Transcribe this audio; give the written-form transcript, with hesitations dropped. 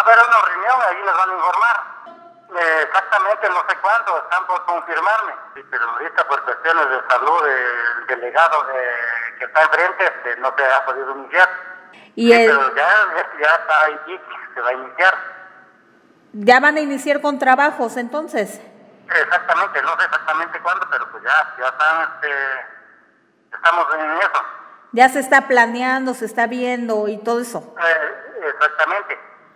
haber una reunión, ahí nos van a informar. Exactamente, no sé cuándo, están por confirmarme. Sí, pero ahorita por cuestiones de salud, el delegado que está enfrente no se ha podido iniciar. Y sí, pero ya está ahí, se va a iniciar. ¿Ya van a iniciar con trabajos entonces? Exactamente, no sé exactamente cuándo, pero pues ya están, estamos en eso. Ya se está planeando, se está viendo y todo eso. Exactamente.